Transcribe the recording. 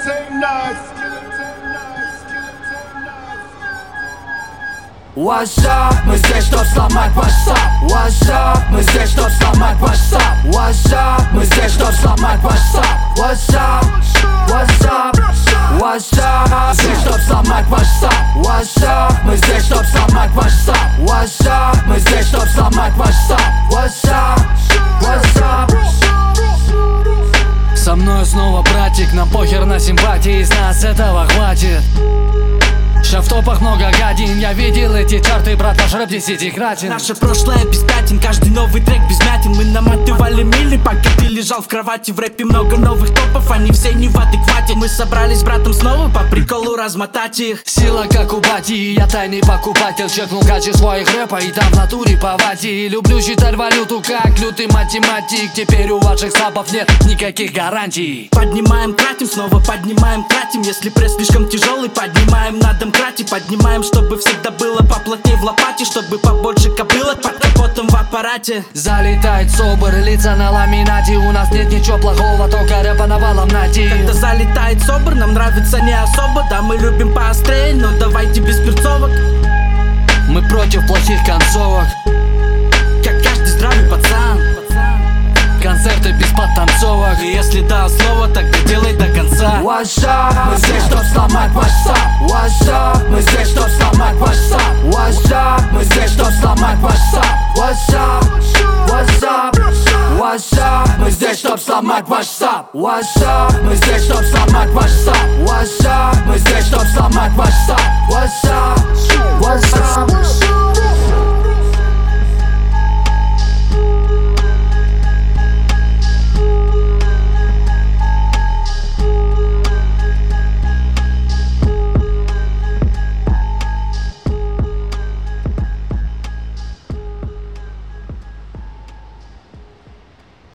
What's up? Мы здесь, чтоб сломать ваш сап. What's up? Мы здесь, чтоб сломать ваш сап. What's up? Мы здесь, чтоб сломать ваш сап. What's up? What's up? What's up? Здесь, чтоб сломать ваш сап. What's up? Мы здесь, чтоб сломать ваш сап. What's up? Мы здесь, чтоб сломать ваш сап. What's up? What's up? Со мной снова братик, нам похер на симпатии, из нас этого хватит. Ща в топах много гадин, я видел эти чарты, брат, наш рэп десятикратен. Наше прошлое без пятен, каждый новый трек без мятин. Мы наматывали мили, пока ты лежал в кровати. В рэпе много новых топов, они все не в адеквате. Мы собрались с братом снова по приколу размотать их. Сила как у бати, я тайный покупатель. Чекнул качество их рэпа и там в натуре по вати. Люблю считать валюту как лютый математик. Теперь у ваших сабов нет никаких гарантий. Поднимаем, тратим, снова поднимаем, тратим. Если пресс слишком тяжелый, поднимаем на домкрате. Поднимаем, чтобы всегда было поплотнее в лопате, чтобы побольше кобылок под капотом в аппарате. Залетает собор, лица на ламинате. У нас нет ничего плохого, только рэпа навалом нати. Когда залетает собор, нам нравится не особо. Да, мы любим поострее, но давайте без перцовок. Мы против плохих концовок, как каждый здравый пацан. концерты без подтанцовок. И если дал слово, тогда делай до конца. What's up? Мы здесь, чтоб сломать ваш сап. What's up? Мы здесь, чтоб сломать ваш сап. What's up? Мы здесь, чтоб сломать ваш сап. What's up? What's up? What's up? Мы здесь, чтоб сломать ваш сап. What's up? Мы здесь, чтоб сломать ваш сап. What's up? Мы здесь, чтоб сломать ваш сап. What's up? What's up?